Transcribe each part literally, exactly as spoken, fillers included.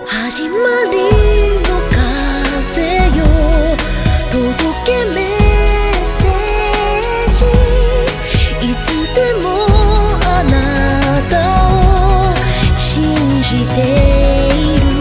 始まりの風よ届けメッセージいつでもあなたを信じている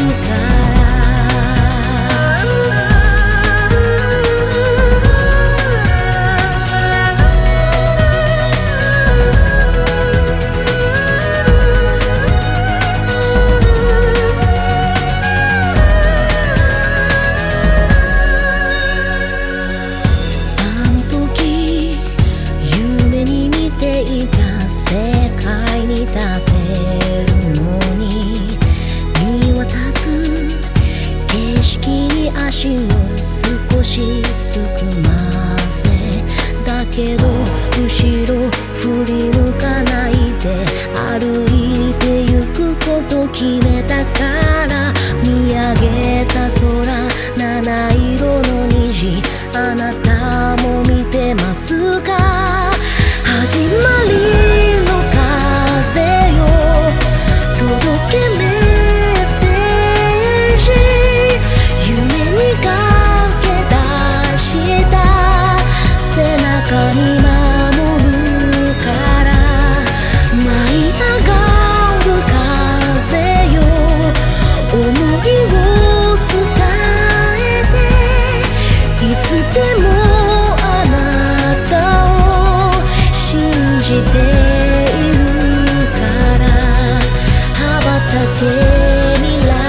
世界に立てるのに見渡す景色に足を少しすくませだけど後ろ振り向かないで歩いてゆくこと決めたから見上げた空七色の虹あなたも見てますか始まりの風よ届けメッセージ夢にかけ出した背中に守るから舞い上がる風よ想いを伝えていつでもあなたを信じているから羽ばたけ未来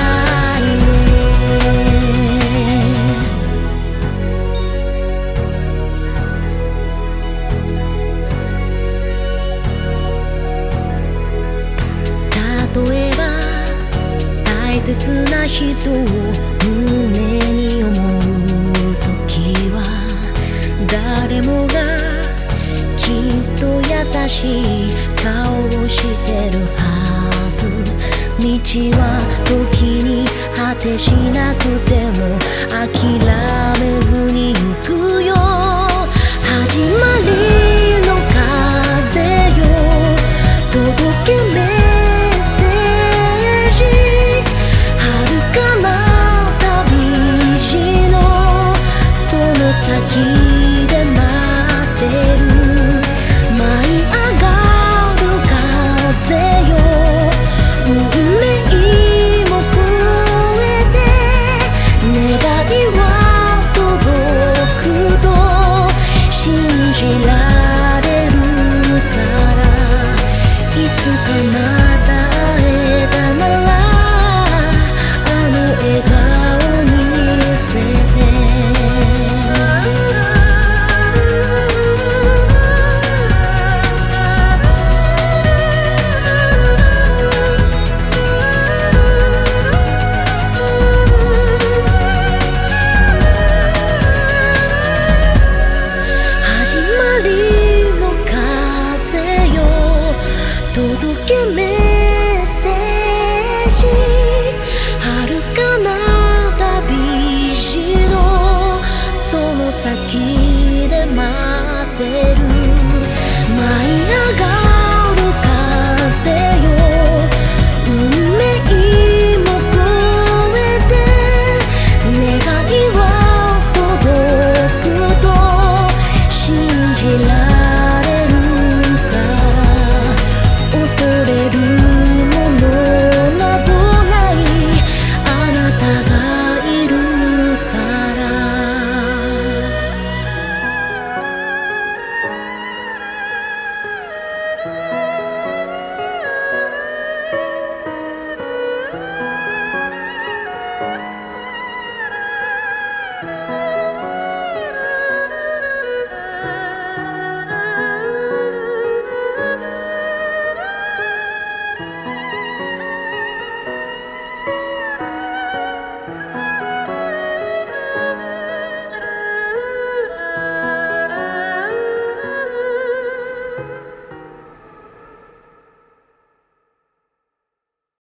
例えば大切な人を胸に思う時は誰もがきっと優しい顔をしてるはず道は時に果てしなくても諦